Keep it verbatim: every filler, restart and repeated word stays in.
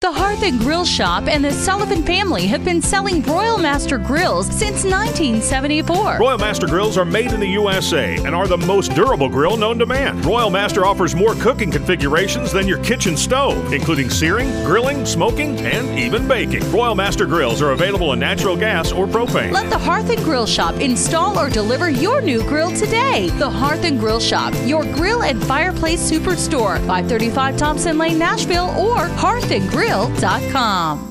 The Hearth and Grill Shop and the Sullivan family have been selling Royal Master grills since nineteen seventy-four. Royal Master grills are made in the U S A and are the most durable grill known to man. Royal Master offers more cooking configurations than your kitchen stove, including searing, grilling, smoking, and even baking. Royal Master grills are available in natural gas or propane. Let the Hearth and Grill Shop install or deliver your new grill today. The Hearth and Grill Shop, your grill and fireplace superstore, five thirty-five Thompson Lane, Nashville, or hearth and grill dot com.